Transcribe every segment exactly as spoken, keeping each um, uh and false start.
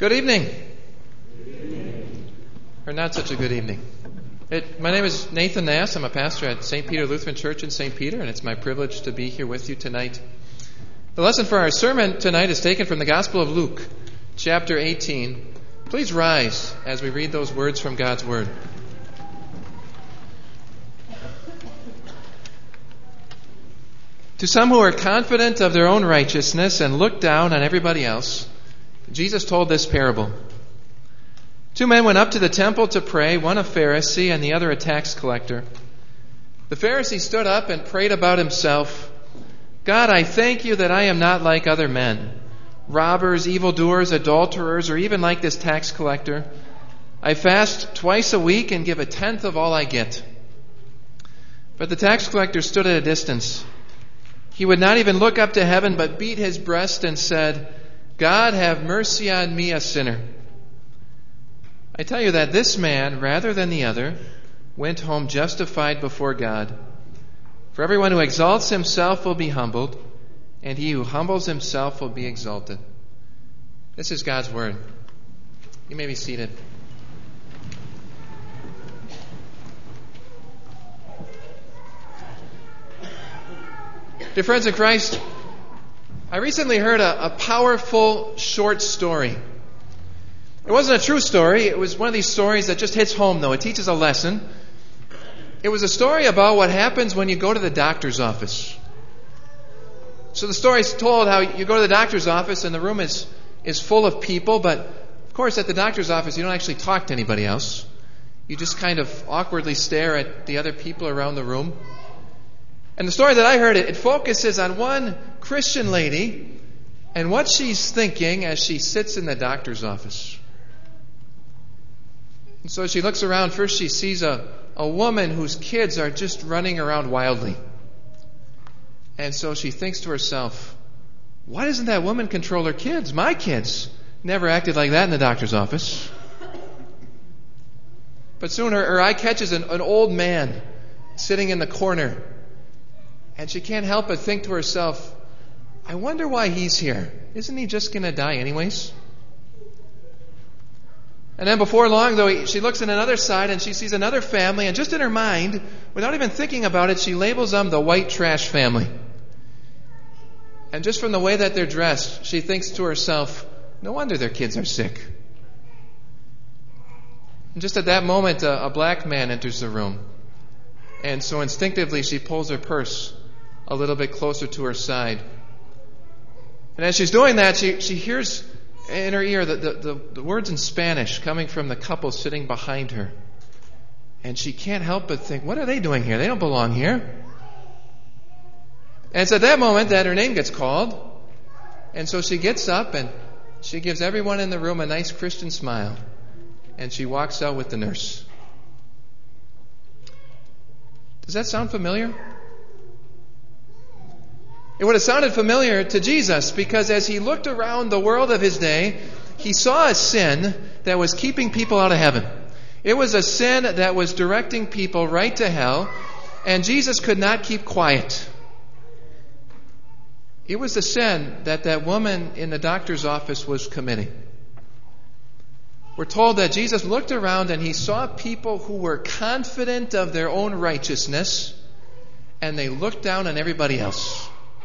Good evening. Good evening. Or not such a good evening. It, my name is Nathan Nass. I'm a pastor at Saint Peter Lutheran Church in Saint Peter, and it's my privilege to be here with you tonight. The lesson for our sermon tonight is taken from the Gospel of Luke, chapter eighteen. Please rise as we read those words from God's Word. To some who are confident of their own righteousness and look down on everybody else, Jesus told this parable. Two men went up to the temple to pray, one a Pharisee and the other a tax collector. The Pharisee stood up and prayed about himself, God, I thank you that I am not like other men, robbers, evildoers, adulterers, or even like this tax collector. I fast twice a week and give a tenth of all I get. But the tax collector stood at a distance. He would not even look up to heaven, but beat his breast and said, God, have mercy on me, a sinner. I tell you that this man, rather than the other, went home justified before God. For everyone who exalts himself will be humbled, and he who humbles himself will be exalted. This is God's Word. You may be seated. Dear friends in Christ, I recently heard a, a powerful short story. It wasn't a true story. It was one of these stories that just hits home, though. It teaches a lesson. It was a story about what happens when you go to the doctor's office. So the story's told how you go to the doctor's office and the room is, is full of people, but of course at the doctor's office you don't actually talk to anybody else. You just kind of awkwardly stare at the other people around the room. And the story that I heard, it, it focuses on one Christian lady and what she's thinking as she sits in the doctor's office. And so she looks around. First she sees a, a woman whose kids are just running around wildly. And so she thinks to herself, why doesn't that woman control her kids? My kids never acted like that in the doctor's office. But soon her, her eye catches an, an old man sitting in the corner. And she can't help but think to herself, I wonder why he's here. Isn't he just going to die anyways? And then before long, though, she looks in another side and she sees another family, and just in her mind, without even thinking about it, she labels them the white trash family. And just from the way that they're dressed, she thinks to herself, no wonder their kids are sick. And just at that moment, a, a black man enters the room. And so instinctively, she pulls her purse a little bit closer to her side. And as she's doing that, she, she hears in her ear the, the, the, the words in Spanish coming from the couple sitting behind her. And she can't help but think, what are they doing here? They don't belong here. And it's at that moment that her name gets called. And so she gets up and she gives everyone in the room a nice Christian smile. And she walks out with the nurse. Does that sound familiar? It would have sounded familiar to Jesus because as he looked around the world of his day, he saw a sin that was keeping people out of heaven. It was a sin that was directing people right to hell, and Jesus could not keep quiet. It was the sin that that woman in the doctor's office was committing. We're told that Jesus looked around and he saw people who were confident of their own righteousness, and they looked down on everybody else.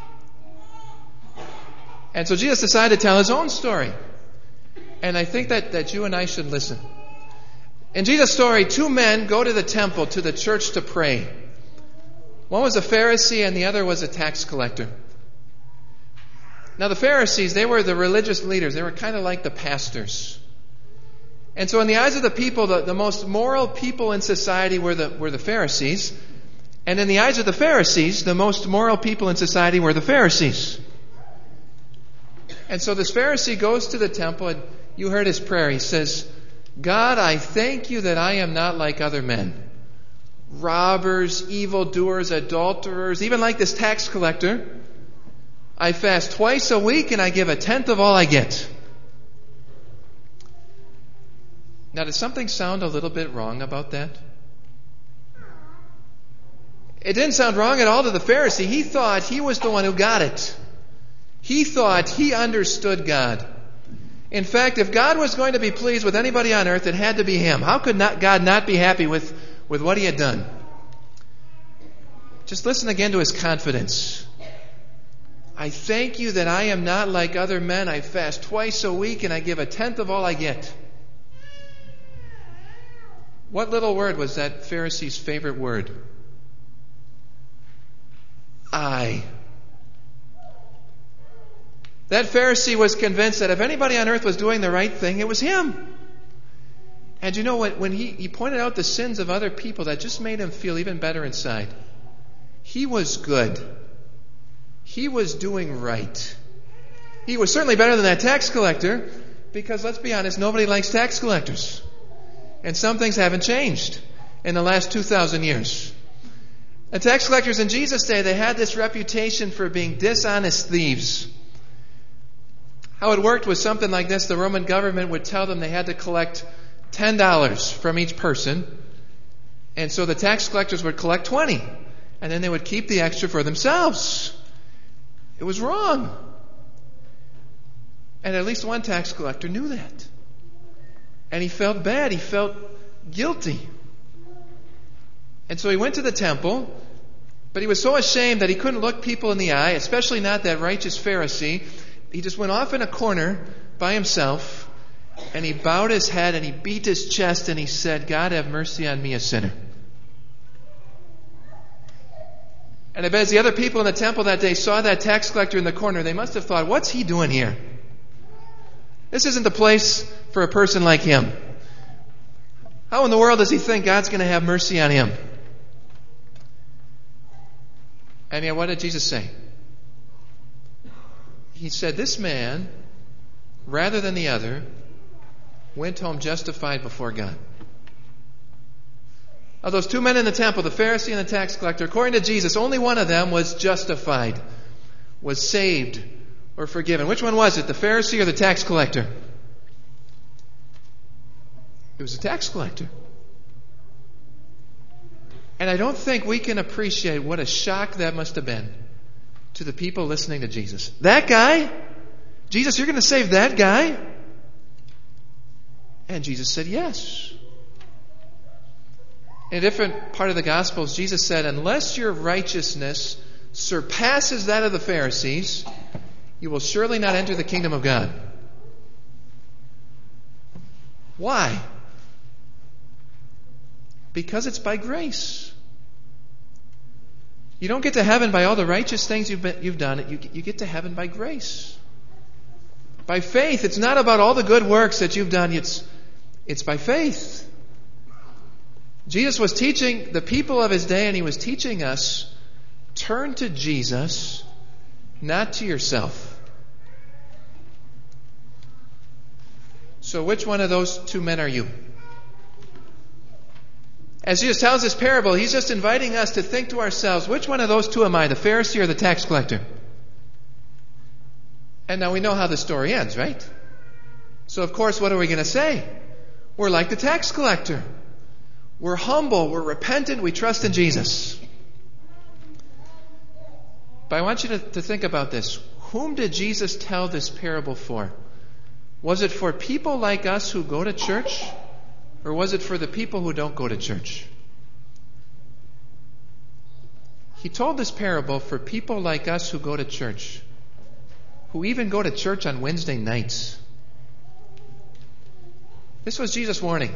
And so Jesus decided to tell his own story. And I think that, that you and I should listen. In Jesus' story, two men go to the temple, to the church to pray. One was a Pharisee and the other was a tax collector. Now the Pharisees, they were the religious leaders. They were kind of like the pastors. And so in the eyes of the people, the, the most moral people in society were the, were the Pharisees. And in the eyes of the Pharisees, the most moral people in society were the Pharisees. And so this Pharisee goes to the temple, and you heard his prayer. He says, God, I thank you that I am not like other men. Robbers, evildoers, adulterers, even like this tax collector. I fast twice a week and I give a tenth of all I get. Now, does something sound a little bit wrong about that? It didn't sound wrong at all to the Pharisee. He thought he was the one who got it. He thought he understood God. In fact, if God was going to be pleased with anybody on earth, it had to be him. How could not God not be happy with, with what he had done? Just listen again to his confidence. I thank you that I am not like other men. I fast twice a week and I give a tenth of all I get. What little word was that Pharisee's favorite word? I. That Pharisee was convinced that if anybody on earth was doing the right thing, it was him. And you know what? When he, he pointed out the sins of other people, that just made him feel even better inside. He was good. He was doing right. He was certainly better than that tax collector, because let's be honest, nobody likes tax collectors. And some things haven't changed in the last two thousand years. The tax collectors in Jesus' day, they had this reputation for being dishonest thieves. How it worked was something like this. The Roman government would tell them they had to collect ten dollars from each person. And so the tax collectors would collect twenty dollars. And then they would keep the extra for themselves. It was wrong. And at least one tax collector knew that. And he felt bad. He felt guilty. And so he went to the temple, but he was so ashamed that he couldn't look people in the eye, especially not that righteous Pharisee. He just went off in a corner by himself, and he bowed his head and he beat his chest and he said, God, have mercy on me, a sinner. And I bet as the other people in the temple that day saw that tax collector in the corner, they must have thought, what's he doing here? This isn't the place for a person like him. How in the world does he think God's going to have mercy on him? And yet, what did Jesus say? He said, this man, rather than the other, went home justified before God. Of those two men in the temple, the Pharisee and the tax collector, according to Jesus, only one of them was justified, was saved, or forgiven. Which one was it, the Pharisee or the tax collector? It was the tax collector. And I don't think we can appreciate what a shock that must have been to the people listening to Jesus. That guy? Jesus, you're going to save that guy? And Jesus said, yes. In a different part of the Gospels, Jesus said, unless your righteousness surpasses that of the Pharisees, you will surely not enter the kingdom of God. Why? Because it's by grace. You don't get to heaven by all the righteous things you've, been, you've done. You, you get to heaven by grace. By faith. It's not about all the good works that you've done. It's, it's by faith. Jesus was teaching the people of his day, and he was teaching us, turn to Jesus, not to yourself. So which one of those two men are you? As Jesus tells this parable, he's just inviting us to think to ourselves, which one of those two am I, the Pharisee or the tax collector? And now we know how the story ends, right? So of course, what are we going to say? We're like the tax collector. We're humble, we're repentant, we trust in Jesus. But I want you to, to think about this. Whom did Jesus tell this parable for? Was it for people like us who go to church? Or was it for the people who don't go to church? He told this parable for people like us who go to church, who even go to church on Wednesday nights. This was Jesus' warning.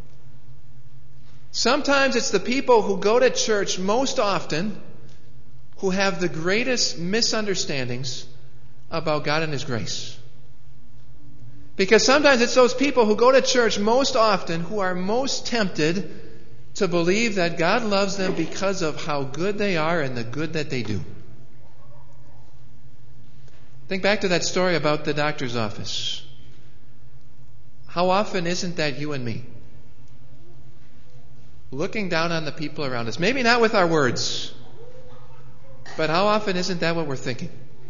Sometimes it's the people who go to church most often who have the greatest misunderstandings about God and His grace. Because sometimes it's those people who go to church most often who are most tempted to believe that God loves them because of how good they are and the good that they do. Think back to that story about the doctor's office. How often isn't that you and me? Looking down on the people around us. Maybe not with our words, but how often isn't that what we're thinking?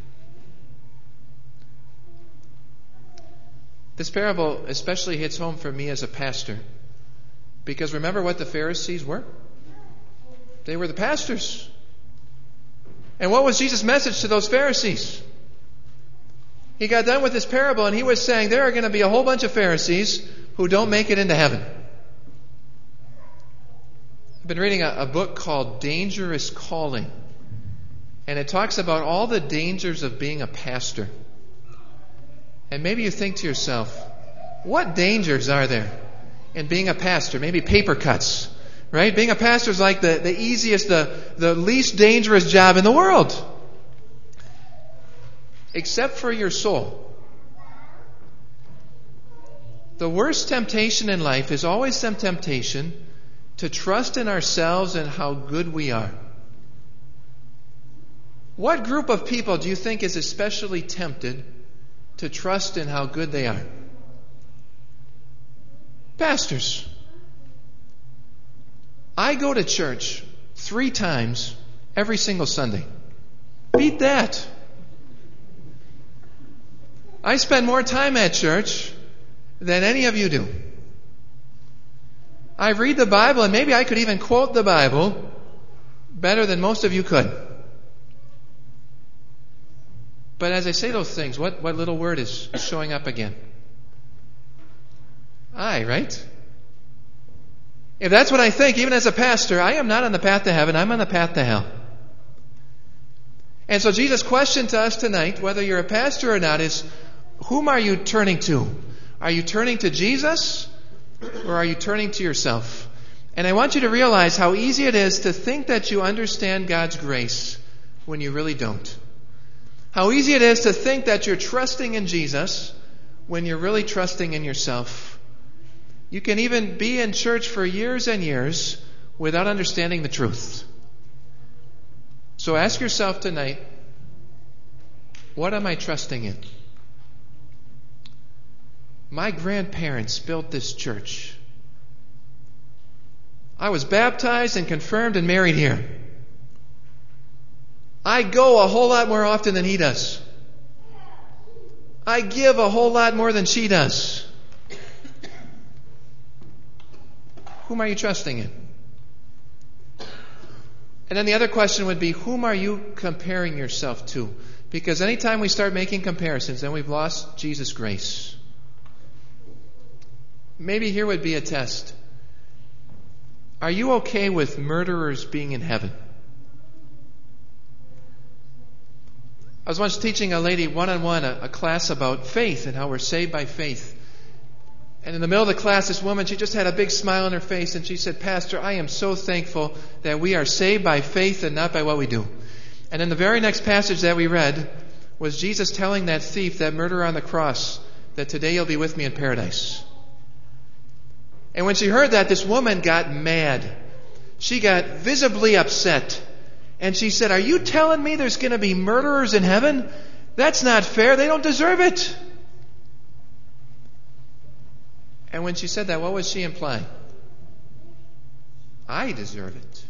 This parable especially hits home for me as a pastor, because remember what the Pharisees were? They were the pastors. And what was Jesus' message to those Pharisees? He got done with this parable and he was saying there are going to be a whole bunch of Pharisees who don't make it into heaven. I've been reading a, a book called Dangerous Calling. And it talks about all the dangers of being a pastor. And maybe you think to yourself, what dangers are there in being a pastor? Maybe paper cuts, right? Being a pastor is like the, the easiest, the, the least dangerous job in the world. Except for your soul. The worst temptation in life is always some temptation to trust in ourselves and how good we are. What group of people do you think is especially tempted to trust in how good they are? Pastors. I go to church three times every single Sunday. Beat that. I spend more time at church than any of you do. I read the Bible, and maybe I could even quote the Bible better than most of you could. But as I say those things, what, what little word is showing up again? I, right? If that's what I think, even as a pastor, I am not on the path to heaven, I'm on the path to hell. And so Jesus' question to us tonight, whether you're a pastor or not, is whom are you turning to? Are you turning to Jesus or are you turning to yourself? And I want you to realize how easy it is to think that you understand God's grace when you really don't. How easy it is to think that you're trusting in Jesus when you're really trusting in yourself. You can even be in church for years and years without understanding the truth. So ask yourself tonight, what am I trusting in? My grandparents built this church. I was baptized and confirmed and married here. I go a whole lot more often than he does. I give a whole lot more than she does. Whom are you trusting in? And then the other question would be, whom are you comparing yourself to? Because anytime we start making comparisons, then we've lost Jesus' grace. Maybe here would be a test. Are you okay with murderers being in heaven? I was once teaching a lady one-on-one a, a class about faith and how we're saved by faith. And in the middle of the class, this woman, she just had a big smile on her face and she said, Pastor, I am so thankful that we are saved by faith and not by what we do. And in the very next passage that we read was Jesus telling that thief, that murderer on the cross, that today you'll be with me in paradise. And when she heard that, this woman got mad. She got visibly upset. And she said, are you telling me there's going to be murderers in heaven? That's not fair. They don't deserve it. And when she said that, what was she implying? I deserve it.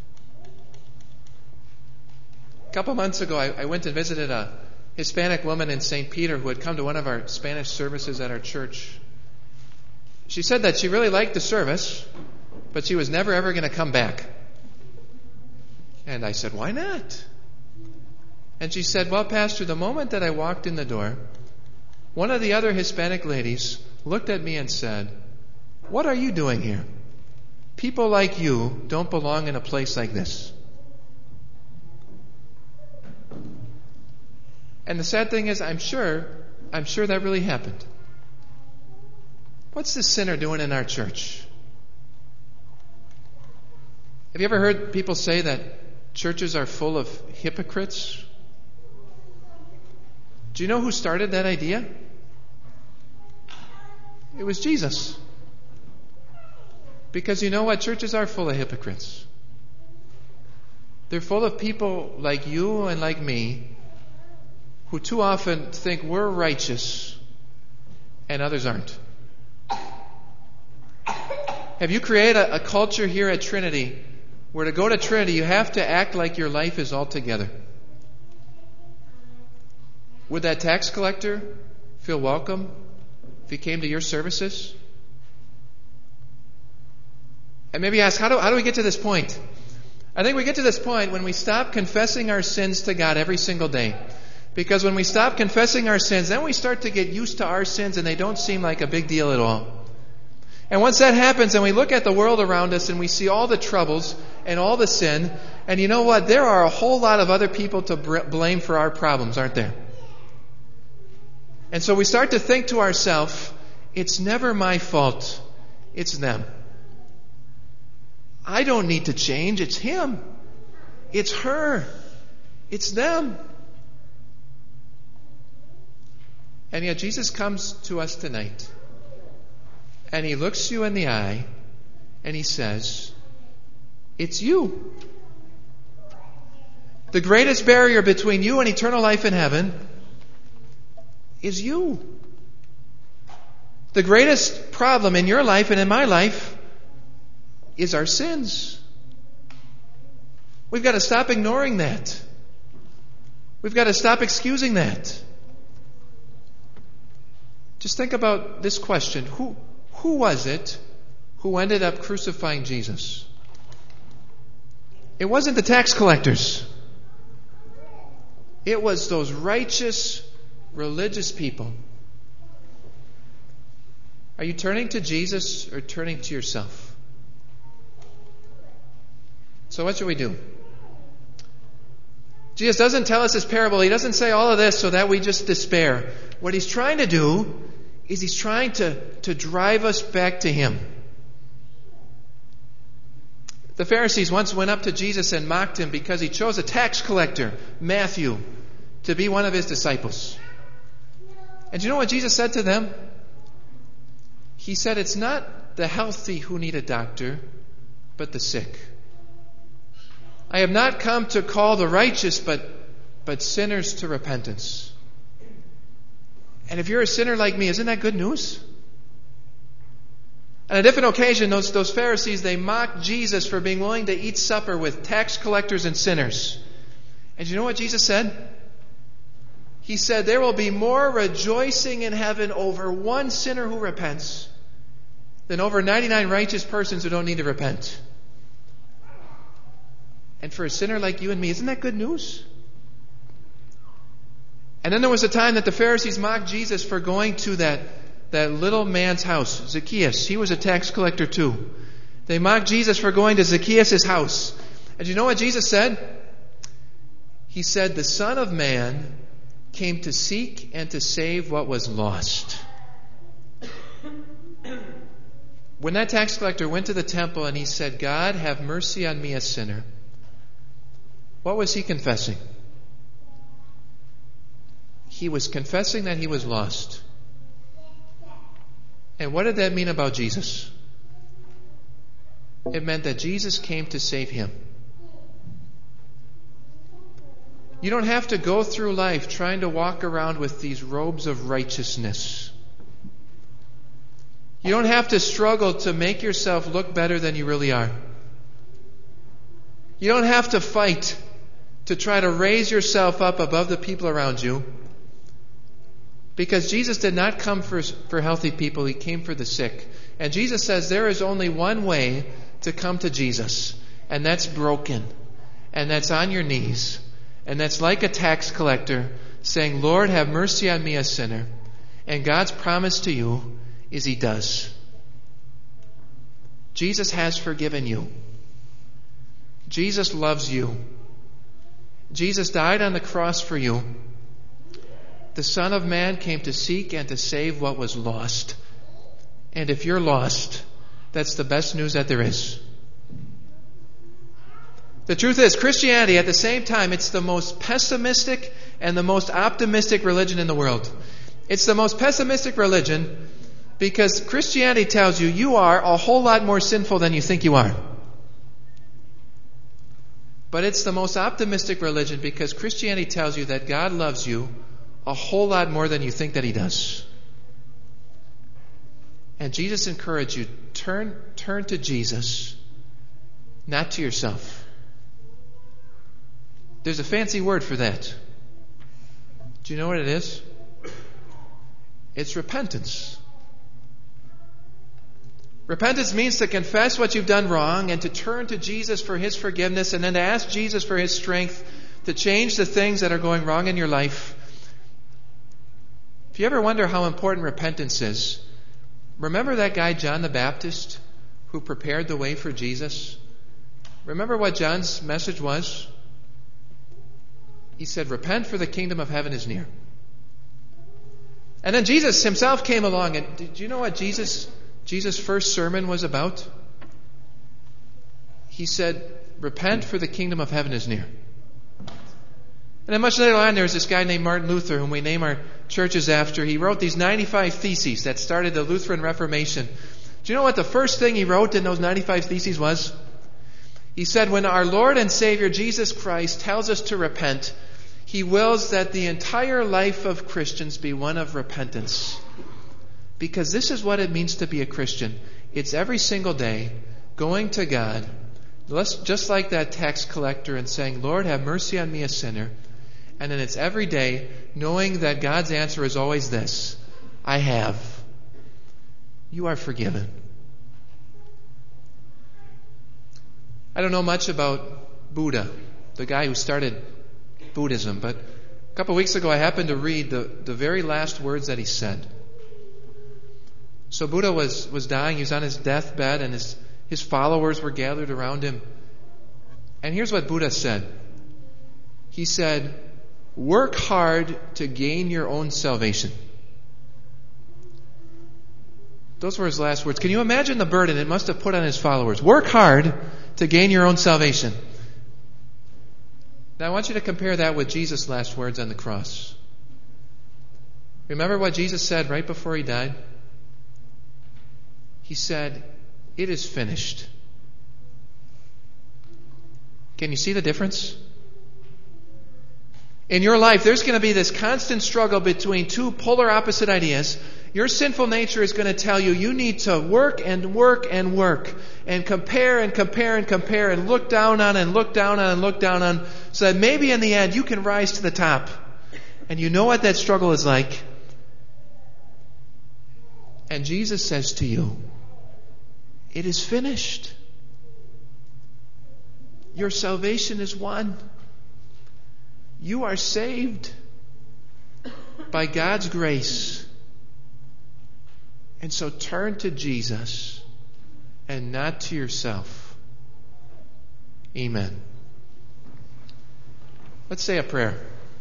A couple months ago, I, I went and visited a Hispanic woman in Saint Peter who had come to one of our Spanish services at our church. She said that she really liked the service, but she was never ever going to come back. And I said, why not? And she said, well, Pastor, the moment that I walked in the door, one of the other Hispanic ladies looked at me and said, what are you doing here? People like you don't belong in a place like this. And the sad thing is, I'm sure, I'm sure that really happened. What's this sinner doing in our church? Have you ever heard people say that churches are full of hypocrites? Do you know who started that idea? It was Jesus. Because you know what? Churches are full of hypocrites. They're full of people like you and like me who too often think we're righteous and others aren't. Have you created a, a culture here at Trinity where to go to Trinity you have to act like your life is all together? Would that tax collector feel welcome if he came to your services? And maybe ask, how do, how do we get to this point? I think we get to this point when we stop confessing our sins to God every single day. Because when we stop confessing our sins, then we start to get used to our sins and they don't seem like a big deal at all. And once that happens and we look at the world around us and we see all the troubles and all the sin, and you know what? There are a whole lot of other people to blame for our problems, aren't there? And so we start to think to ourselves, it's never my fault, it's them. I don't need to change, it's him. It's her. It's them. And yet Jesus comes to us tonight. And he looks you in the eye and he says, it's you. The greatest barrier between you and eternal life in heaven is you. The greatest problem in your life and in my life is our sins. We've got to stop ignoring that. We've got to stop excusing that. Just think about this question. Who, who was it who ended up crucifying Jesus? It wasn't the tax collectors. It was those righteous, religious people. Are you turning to Jesus or turning to yourself? So what should we do? Jesus doesn't tell us this parable. He doesn't say all of this so that we just despair. What he's trying to do is he's trying to, to drive us back to him. The Pharisees once went up to Jesus and mocked him because he chose a tax collector, Matthew, to be one of his disciples. And do you know what Jesus said to them? He said, it's not the healthy who need a doctor, but the sick. I have not come to call the righteous, but, but sinners to repentance. And if you're a sinner like me, isn't that good news? On a different occasion, those, those Pharisees, they mocked Jesus for being willing to eat supper with tax collectors and sinners. And you know what Jesus said? He said, there will be more rejoicing in heaven over one sinner who repents than over ninety-nine righteous persons who don't need to repent. And for a sinner like you and me, isn't that good news? And then there was a time that the Pharisees mocked Jesus for going to that, that little man's house, Zacchaeus. He was a tax collector too. They mocked Jesus for going to Zacchaeus' house. And you know what Jesus said? He said, the Son of Man came to seek and to save what was lost. When that tax collector went to the temple and he said, God, have mercy on me, a sinner, what was he confessing? He was confessing that he was lost. And what did that mean about Jesus? It meant that Jesus came to save him. You don't have to go through life trying to walk around with these robes of righteousness. You don't have to struggle to make yourself look better than you really are. You don't have to fight to try to raise yourself up above the people around you. Because Jesus did not come for, for healthy people, he came for the sick. And Jesus says there is only one way to come to Jesus, and that's broken, and that's on your knees, and that's like a tax collector saying, Lord, have mercy on me, a sinner. And God's promise to you is he does. Jesus has forgiven you. Jesus loves you. Jesus died on the cross for you. The Son of Man came to seek and to save what was lost. And if you're lost, that's the best news that there is. The truth is, Christianity, at the same time, it's the most pessimistic and the most optimistic religion in the world. It's the most pessimistic religion because Christianity tells you you are a whole lot more sinful than you think you are. But it's the most optimistic religion because Christianity tells you that God loves you a whole lot more than you think that he does. And Jesus encouraged you, turn, turn to Jesus, not to yourself. There's a fancy word for that. Do you know what it is? It's repentance. Repentance means to confess what you've done wrong and to turn to Jesus for his forgiveness and then to ask Jesus for his strength to change the things that are going wrong in your life If you ever wonder how important repentance is, remember that guy John the Baptist who prepared the way for Jesus? Remember what John's message was? He said, repent, for the kingdom of heaven is near. And then Jesus himself came along, and did you know what Jesus Jesus' first sermon was about? He said, repent, for the kingdom of heaven is near. And then much later on, there was this guy named Martin Luther, whom we name our churches after. He wrote these ninety-five theses that started the Lutheran Reformation. Do you know what the first thing he wrote in those ninety-five theses was? He said, when our Lord and Savior Jesus Christ tells us to repent, He wills that the entire life of Christians be one of repentance. Because this is what it means to be a Christian. It's every single day going to God, just like that tax collector, and saying, Lord, have mercy on me, a sinner. And then it's every day knowing that God's answer is always this: I have. You are forgiven. I don't know much about Buddha, the guy who started Buddhism, but a couple of weeks ago I happened to read the, the very last words that he said. So Buddha was, was dying. He was on his deathbed, and his, his followers were gathered around him. And here's what Buddha said. He said, work hard to gain your own salvation. Those were his last words. Can you imagine the burden it must have put on his followers? Work hard to gain your own salvation. Now I want you to compare that with Jesus' last words on the cross. Remember what Jesus said right before he died? He said, it is finished. Can you see the difference? In your life, there's going to be this constant struggle between two polar opposite ideas. Your sinful nature is going to tell you you need to work and work and work and compare and compare and compare and look down on and look down on and look down on, so that maybe in the end you can rise to the top. And you know what that struggle is like. And Jesus says to you, it is finished. Your salvation is won. You are saved by God's grace. And so turn to Jesus and not to yourself. Amen. Let's say a prayer.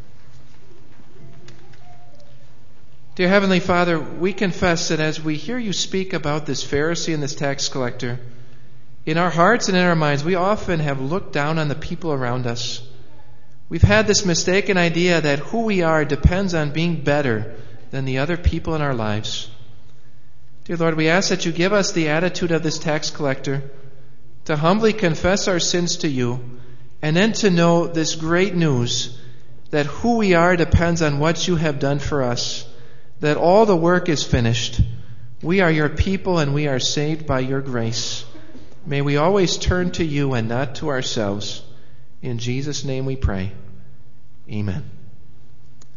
Dear Heavenly Father, we confess that as we hear you speak about this Pharisee and this tax collector, in our hearts and in our minds, we often have looked down on the people around us. We've had this mistaken idea that who we are depends on being better than the other people in our lives. Dear Lord, we ask that you give us the attitude of this tax collector, to humbly confess our sins to you, and then to know this great news that who we are depends on what you have done for us, that all the work is finished. We are your people and we are saved by your grace. May we always turn to you and not to ourselves. In Jesus' name we pray. Amen.